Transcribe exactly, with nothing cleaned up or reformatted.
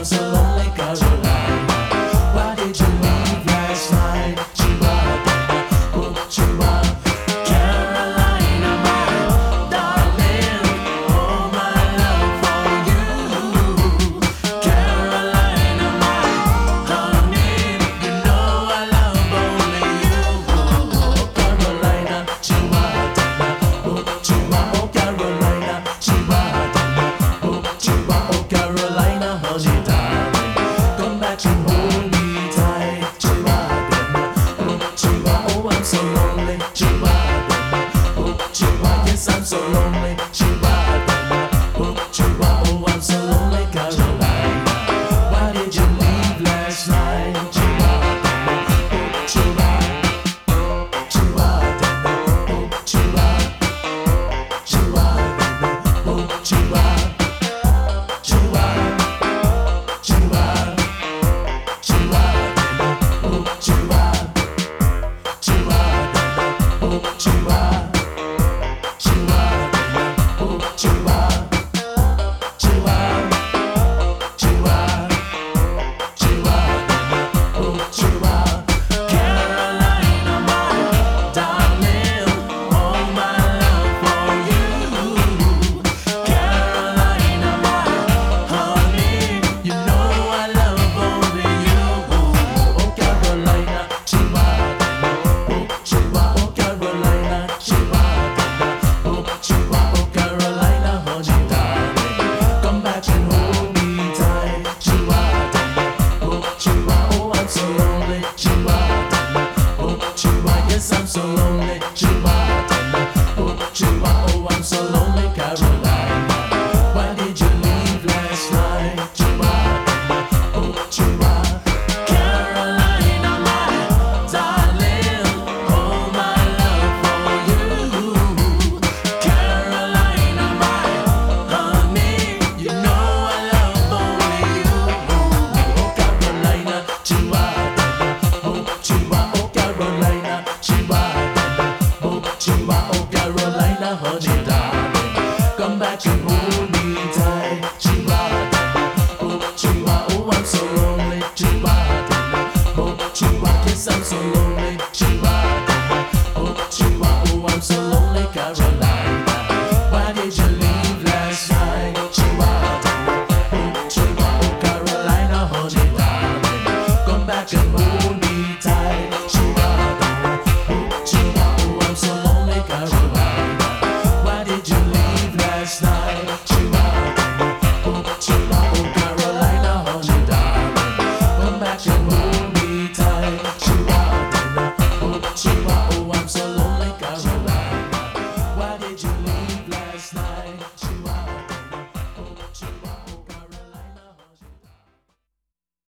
so lonely, Carolina. Why did you leave last night? Chihuahua, oh Chihuahua, Carolina, my darling, all my love for you. Carolina, my honey, you know I love only you. Oh Carolina, Chihuahua, oh Chihuahua, oh Carolina, Chihuahua, oh Chihuahua, oh Carolina, honey darling, come back and hold me tight. Chihuahua, oh Chihuahua, oh I'm so lonely. Chihuahua, oh Chihuahua, yes I'm so lonely. Chihuahua, oh Chihuahua, oh I'm so lonely, Carolina. Why did you leave last night? Chihuahua, oh Chihuahua, Chihuahua, oh Chihuahua, Chihuahua, oh Chihuahua, Chihuahua, Chihuahua, Chihuahua, oh Chihuahua, Chihuahua, oh Chihuahua, Chihuahua, oh Chihuahua, Chihuahua, Chihuahua, oh Chihuahua, Carolina, my darling, all my love for you. Carolina, my honey, you know I love only you. Oh Carolina, Chihuahua, oh Chihuahua, oh Carolina, Chihuahua, oh Chihuahua, oh Carolina, honey darling, come back and hold me tight. Chihuahua, oh Chihuahua, oh I'm so lonely. Chihuahua, oh Chihuahua, yes I'm so lonely. Chihuahua, oh Chihuahua, oh I'm so lonely, Carolina. Why did you leave last night? Chihuahua, oh Chihuahua, Carolina, my darling, all my love for you. Carolina, my honey, you know I love only you. Oh Carolina, Chihuahua, oh Chihuahua, oh Carolina, Chihuahua, oh Chihuahua, oh Carolina, honey darling, come back and hold